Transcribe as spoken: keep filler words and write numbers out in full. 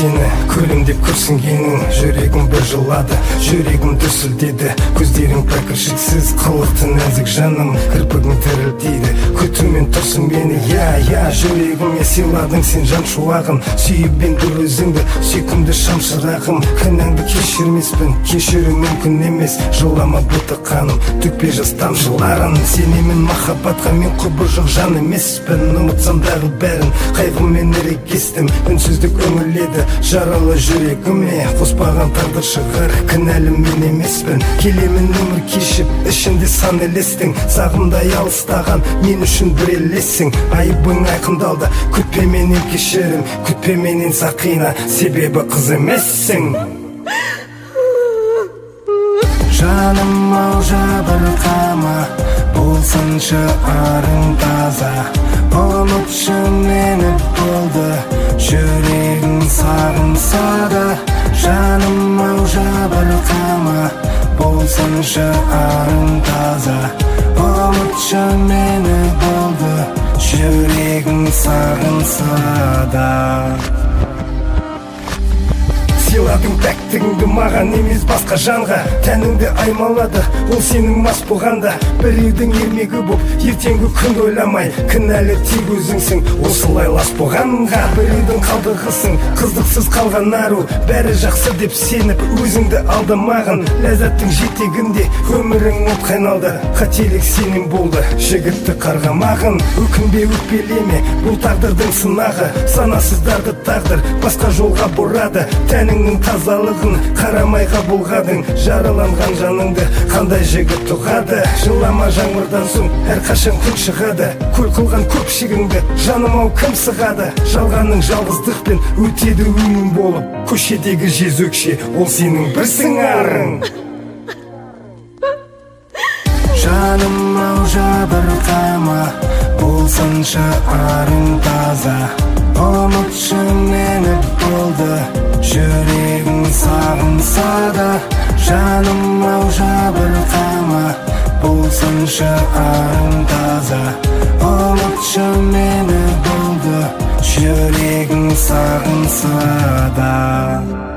сені көрем деп күрсінгенің, жүрегім бір жылады, жүрегім дүрсілдеді. Көздерің пәкіршіксіз, қылықты нәзік жаным, кірпігің тірілтейді, күтумен тұрсын мені. Я, я, жүрегіме сыйладың сен жан шуағын, сүйіп енді өзіңді, сүйкімді шамшырағым. Кінәңді кешірмеспін, кешіру мүмкін емес, жылама бұты қаным, төкпе жас тамшыларын. Сенемін махаббатқа, мен құбы жоқ жан емеспін, ұмытсам дағы бәрін, қайғымен ерегестім. Үнсіздік өңіледі жаралы жүрегіме, қоспаған тағдыр шығар, кінәлі мен емеспін. Келемін өмір кешіп, ішінде сан елестің, сағымдай алыстаған мен үшін бір елессің. Айыбың айқындалды, күтпе менен кешірім, күтпе менен сақина, себебі қыз емессің. Жаным ау жабырқама, болсыншы арың таза, ұмытшы мені болды, жүрегің сағынса да. Жаным ау жабырқама, болсыншы арың таза, ұмытшы мені болды, жүрегің сағынса да. Сыйладың пәктігіңді маған емес басқа жанға, тәніңді аймалады, ол сенің мас болғанда. Біреудің ермегі боп, ертеңгі күнді ойламай, кінәлі тек өзіңсің, осылай лас болғанға. Біреудің қалдығысың, қыздықсыз қалған ару, бәрі жақсы деп сеніп, өзіңді алдамаған. Ләззаттың жетегінде өмірің от қайналды, қателік сенен болды, жігітті қарғамағын. Өкінбе, өкпелеме, бұл тағдырдың сынағы, санасыздарды тағдыр басқа жолға бұрады. Тәнің тазалығын қарамайға бұлғадың, жараланған жаныңды қандай жігіт тұғады. Жылама жаңбырдан соң әрқашан күн шығады, көл қылған көпшігіңді жаным ау кім сығады. Жалғаның жалғыздықпен өтеді өмір болып, көшедегі жезөкше ол сенің бір сыңарың. Жаным ау жабырқама, болсыншы арың таза, ұмытшы мені болды, жүрегің сағынса да. Жаным ау жабырқама, болсыншы арың таза, ұмытшы мені болды, жүрегің сағынса да.